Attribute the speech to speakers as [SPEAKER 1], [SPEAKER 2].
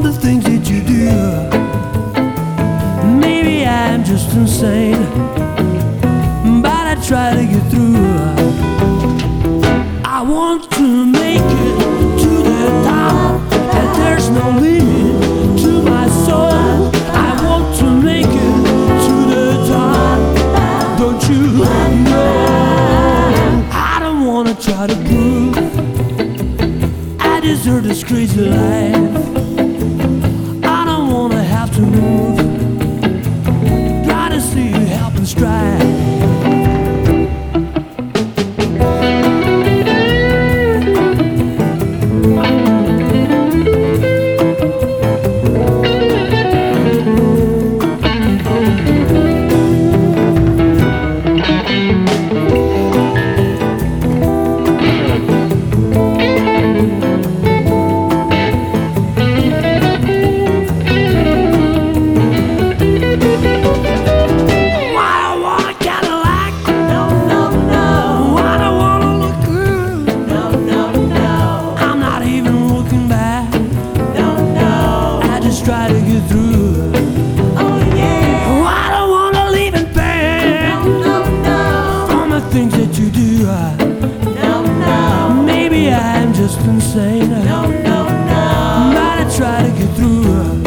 [SPEAKER 1] the things that you do. Maybe I'm just insane, but I try to get through. I want to make it to the top, and there's no limit to my soul. I want to make it to the top, don't you know? I don't wanna try to prove I deserve this crazy life. I don't wanna have to move, try to see you help and strive. Try to get through. Oh yeah. Oh, I don't wanna leave in pain. No, no, no. All the things that you do. No, no. Maybe I'm just insane. No, no, no. But I try to get through.